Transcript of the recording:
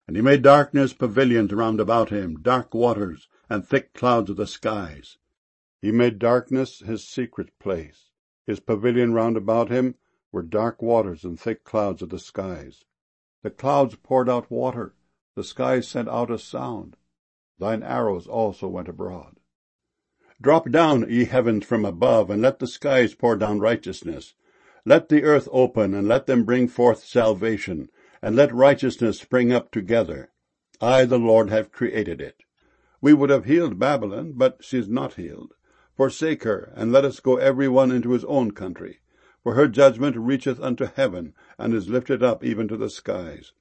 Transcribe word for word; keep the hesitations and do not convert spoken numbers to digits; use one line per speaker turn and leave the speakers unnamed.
And he made darkness pavilions round about him, dark waters, and thick clouds of the skies. He made darkness his secret place. His pavilion round about him were dark waters and thick clouds of the skies. The clouds poured out water, the skies sent out a sound. Thine arrows also went abroad. Drop down, ye heavens, from above, and let the skies pour down righteousness. Let the earth open, and let them bring forth salvation, and let righteousness spring up together. I, the Lord, have created it. We would have healed Babylon, but she is not healed. Forsake her, and let us go every one into his own country. For her judgment reacheth unto heaven, and is lifted up even to the skies.